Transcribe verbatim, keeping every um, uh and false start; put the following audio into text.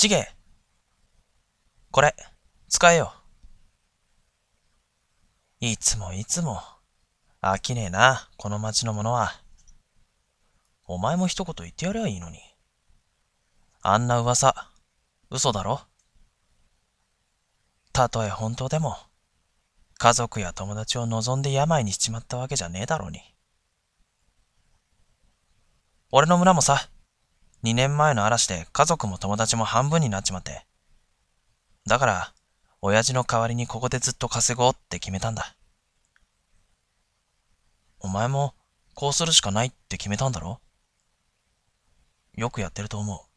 ちげえ、これ、使えよ。いつもいつも、飽きねえな、この町のものは。お前も一言言ってやりゃいいのに。あんな噂、嘘だろ。たとえ本当でも、家族や友達を望んで病にしちまったわけじゃねえだろうに。俺の村もさ、二年前の嵐で家族も友達も半分になっちまって。だから、親父の代わりにここでずっと稼ごうって決めたんだ。お前も、こうするしかないって決めたんだろ。よくやってると思う。